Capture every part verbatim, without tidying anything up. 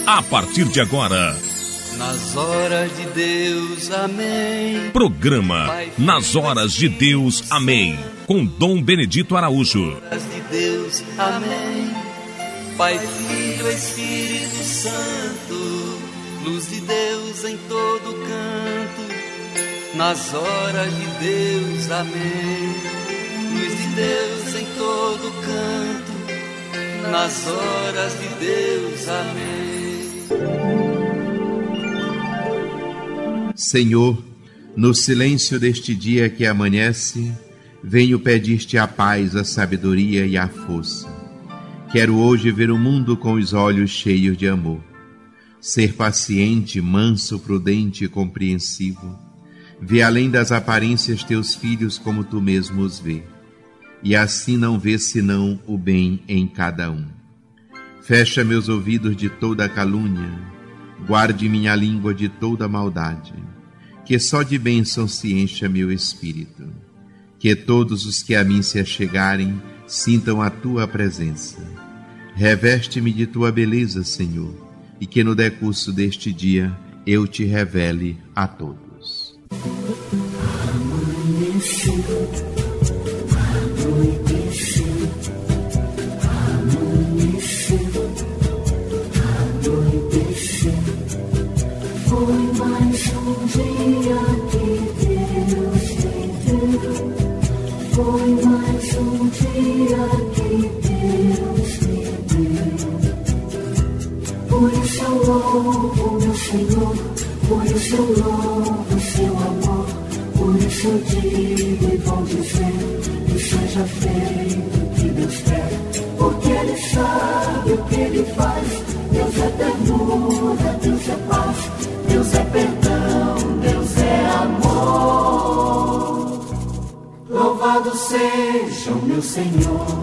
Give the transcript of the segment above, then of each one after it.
a partir de agora. Nas horas de Deus, amém. Programa Nas Horas de Deus, amém. Com Dom Benedito Araújo. Nas horas de Deus, amém. Pai, Filho, Espírito Santo, luz de Deus em todo canto. Nas horas de Deus, amém. Luz de Deus em todo canto. Nas horas de Deus, amém. Senhor, no silêncio deste dia que amanhece, venho pedir-te a paz, a sabedoria e a força. Quero hoje ver o mundo com os olhos cheios de amor. Ser paciente, manso, prudente e compreensivo. Ver além das aparências teus filhos como tu mesmo os vê. E assim não ver senão o bem em cada um. Fecha meus ouvidos de toda calúnia. Guarde minha língua de toda maldade. Que só de bênção se encha meu espírito. Que todos os que a mim se achegarem sintam a tua presença. Reveste-me de tua beleza, Senhor, e que no decurso deste dia eu te revele a todos. Amanheceu, anoiteceu, amanheceu, anoiteceu. Foi mais um dia que Deus me deu. Foi mais um dia que Deus me deu. Por isso eu louvo meu Senhor, por isso eu louvo seu amor. Por isso eu digo e vou dizer que seja feito o que Deus quer, porque Ele sabe o que Ele faz. Deus é ternura, Deus é paz, Deus é perdão, Deus é amor. Louvado seja o meu Senhor.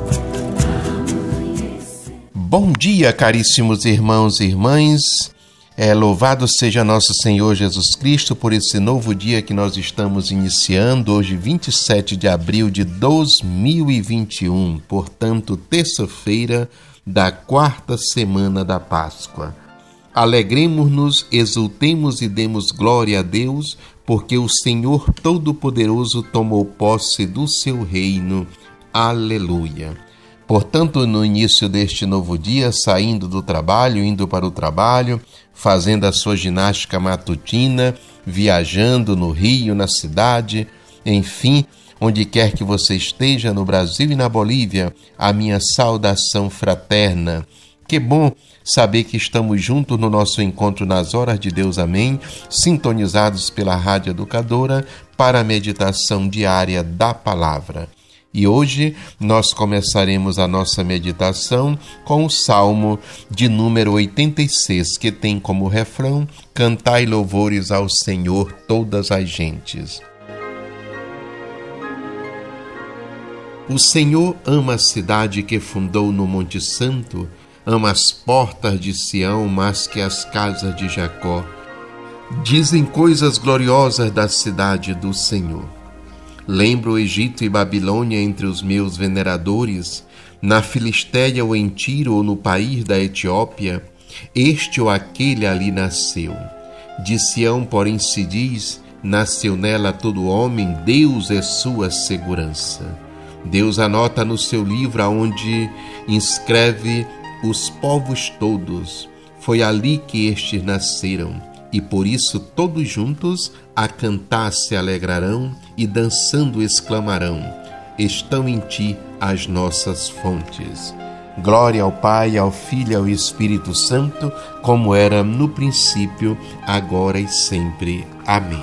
Bom dia, caríssimos irmãos e irmãs. É, louvado seja nosso Senhor Jesus Cristo por esse novo dia que nós estamos iniciando, hoje vinte e sete de abril de dois mil e vinte e um, portanto, terça-feira da quarta semana da Páscoa. Alegremos-nos, exultemos e demos glória a Deus, porque o Senhor Todo-Poderoso tomou posse do seu reino. Aleluia! Portanto, no início deste novo dia, saindo do trabalho, indo para o trabalho, fazendo a sua ginástica matutina, viajando no Rio, na cidade, enfim, onde quer que você esteja, no Brasil e na Bolívia, a minha saudação fraterna. Que bom saber que estamos juntos no nosso encontro nas horas de Deus, amém, sintonizados pela Rádio Educadora para a meditação diária da Palavra. E hoje nós começaremos a nossa meditação com o Salmo de número oitenta e seis, que tem como refrão: Cantai louvores ao Senhor todas as gentes. O Senhor ama a cidade que fundou no Monte Santo, ama as portas de Sião mais que as casas de Jacó. Dizem coisas gloriosas da cidade do Senhor. Lembro o Egito e Babilônia entre os meus veneradores, na Filistéia ou em Tiro ou no país da Etiópia, este ou aquele ali nasceu. De Sião, porém, se diz, nasceu nela todo homem, Deus é sua segurança. Deus anota no seu livro aonde inscreve os povos todos. Foi ali que estes nasceram. E por isso todos juntos a cantar se alegrarão e dançando exclamarão: estão em ti as nossas fontes. Glória ao Pai, ao Filho e ao Espírito Santo, como era no princípio, agora e sempre. Amém.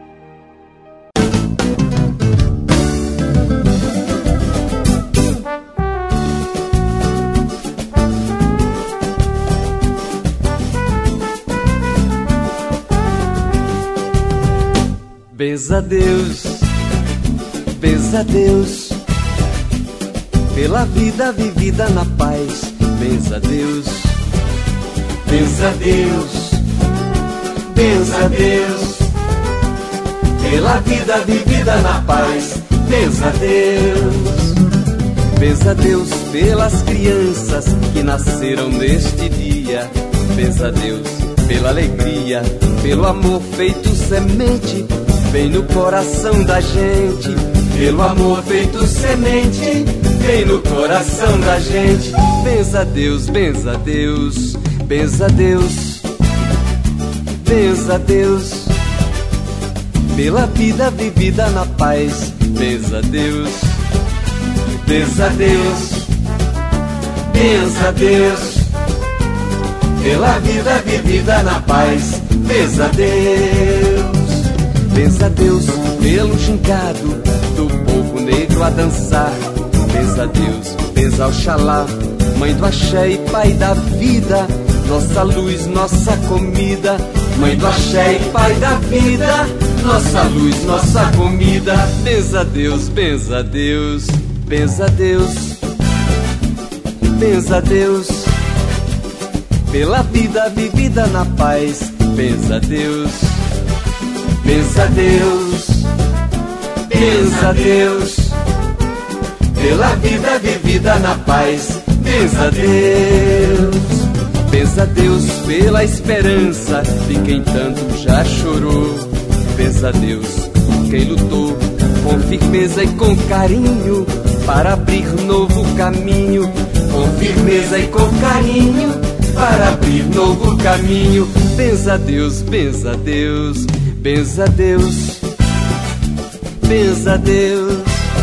Benza a Deus, benza a Deus, pela vida vivida na paz. Benza a Deus, benza a Deus, benza a Deus, pela vida vivida na paz. Benza a Deus, benza a Deus pelas crianças que nasceram neste dia. benza a Deus pela alegria, pelo amor feito semente, vem no coração da gente. Pelo amor feito semente, vem no coração da gente. Benza a Deus, benza a Deus, benza a Deus, benza a Deus pela vida vivida na paz. Benza a Deus, benza a Deus, benza a Deus pela vida vivida na paz. Benza a Deus, benza a Deus pelo gingado do povo negro a dançar. Benza a Deus, benza Oxalá, mãe do axé e pai da vida, nossa luz, nossa comida. Mãe do axé e pai da vida, nossa luz, nossa comida. Benza a Deus, benza a Deus, benza a Deus, benza a Deus pela vida vivida na paz. Benza a Deus, benza a Deus, benza a Deus pela vida vivida na paz. Benza a Deus, benza a Deus pela esperança de quem tanto já chorou. Benza a Deus por quem lutou com firmeza e com carinho para abrir novo caminho. Com firmeza e com carinho para abrir novo caminho. Benza a Deus, benza a Deus, benza a Deus, benza a Deus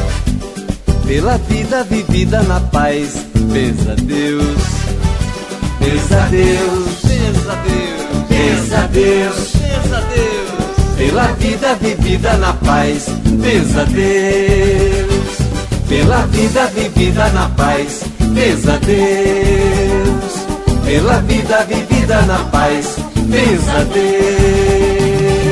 pela vida vivida na paz. Benza a Deus, benza a Deus, benza a Deus, benza a Deus, benza a Deus pela vida vivida na paz. Benza a Deus pela vida vivida na paz. Benza a Deus pela vida vivida na paz. Benza a Deus.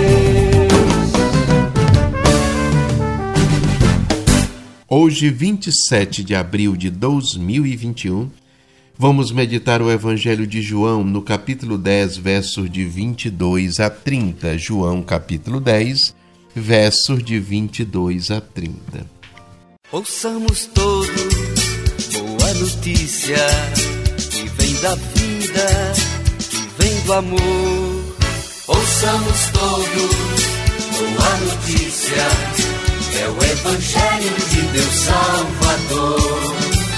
Hoje, vinte e sete de abril de dois mil e vinte e um, vamos meditar o Evangelho de João no capítulo dez, versos de vinte e dois a trinta. João, capítulo dez, versos de vinte e dois a trinta. Ouçamos todos boa notícia que vem da vida, que vem do amor. Ouçamos todos boa notícia, é o Evangelho de Deus Salvador.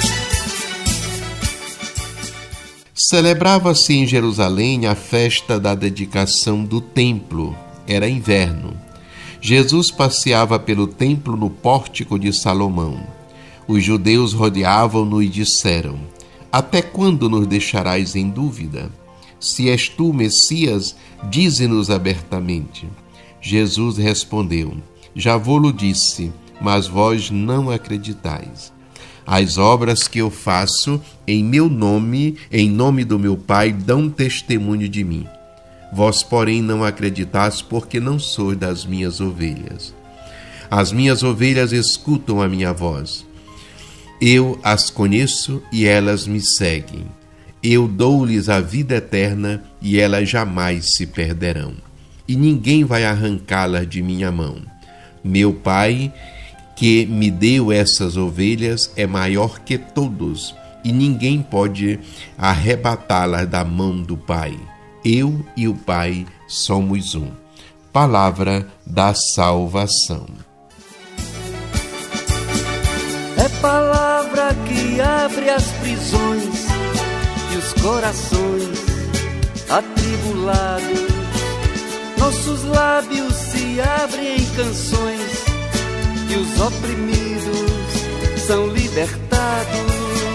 Celebrava-se em Jerusalém a festa da dedicação do templo. Era inverno. Jesus passeava pelo templo no pórtico de Salomão. Os judeus rodeavam-no e disseram: até quando nos deixarás em dúvida? Se és tu, Messias, dize-nos abertamente. Jesus respondeu: já vou-lo disse, mas vós não acreditais. As obras que eu faço em meu nome, em nome do meu Pai, dão testemunho de mim. Vós, porém, não acreditais, porque não sois das minhas ovelhas. As minhas ovelhas escutam a minha voz. Eu as conheço e elas me seguem. Eu dou-lhes a vida eterna e elas jamais se perderão. E ninguém vai arrancá-las de minha mão. Meu Pai, que me deu essas ovelhas, é maior que todos, e ninguém pode arrebatá-las da mão do Pai. Eu e o Pai somos um. Palavra da salvação. É palavra que abre as prisões e os corações atribulados. Nossos lábios se abrem em canções e os oprimidos são libertados.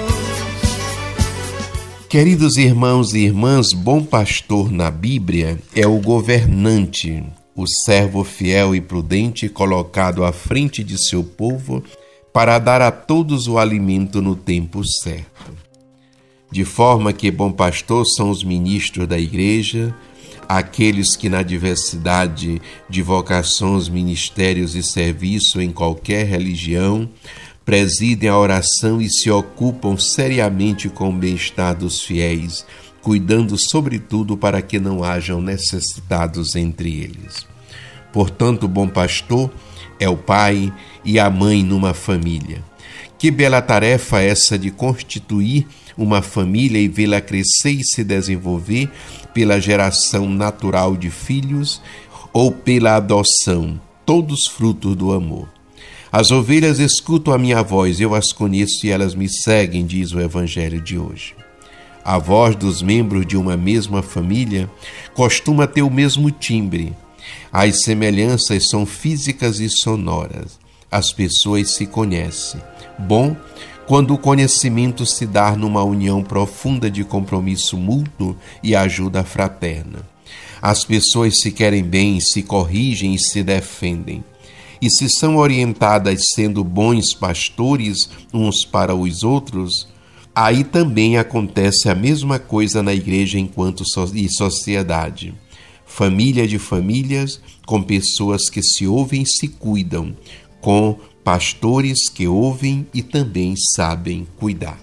Queridos irmãos e irmãs, bom pastor na Bíblia é o governante, o servo fiel e prudente colocado à frente de seu povo para dar a todos o alimento no tempo certo. De forma que bom pastor são os ministros da igreja, aqueles que na diversidade de vocações, ministérios e serviço em qualquer religião presidem a oração e se ocupam seriamente com o bem-estar dos fiéis, cuidando sobretudo para que não hajam necessitados entre eles. Portanto, o bom pastor é o pai e a mãe numa família, Que bela tarefa essa de constituir uma família e vê-la crescer e se desenvolver pela geração natural de filhos ou pela adoção, todos frutos do amor. As ovelhas escutam a minha voz, eu as conheço e elas me seguem, diz o Evangelho de hoje. A voz dos membros de uma mesma família costuma ter o mesmo timbre. As semelhanças são físicas e sonoras. As pessoas se conhecem. Bom, quando o conhecimento se dá numa união profunda de compromisso mútuo e ajuda fraterna. As pessoas se querem bem, se corrigem e se defendem. E se são orientadas sendo bons pastores uns para os outros, aí também acontece a mesma coisa na igreja enquanto so- e sociedade. Família de famílias, com pessoas que se ouvem e se cuidam, com pastores que ouvem e também sabem cuidar.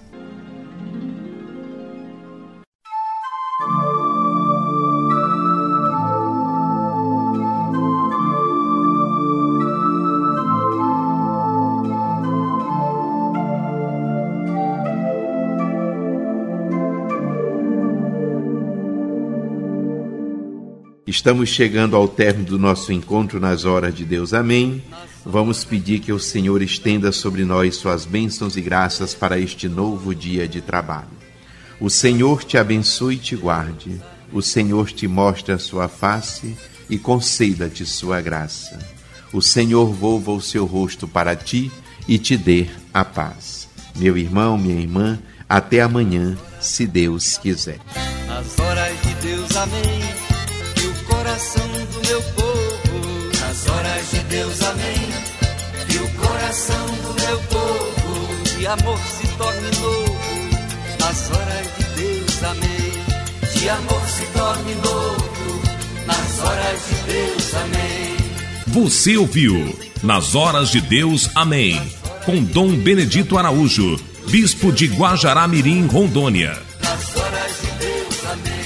Estamos chegando ao término do nosso encontro nas horas de Deus. Amém. Vamos pedir que o Senhor estenda sobre nós suas bênçãos e graças para este novo dia de trabalho. O Senhor te abençoe e te guarde. O Senhor te mostre a sua face e conceda-te sua graça. O Senhor volva o seu rosto para ti e te dê a paz. Meu irmão, minha irmã, até amanhã, se Deus quiser. Nas horas de Deus, amém. Coração do meu povo, nas horas de Deus, amém. Que o coração do meu povo de amor se torne novo, nas horas de Deus, amém. De amor se torne novo, nas horas de Deus, amém. Você ouviu Nas Horas de Deus, amém, com Dom Benedito Araújo, bispo de Guajará-Mirim, Rondônia. Nas horas de Deus, amém.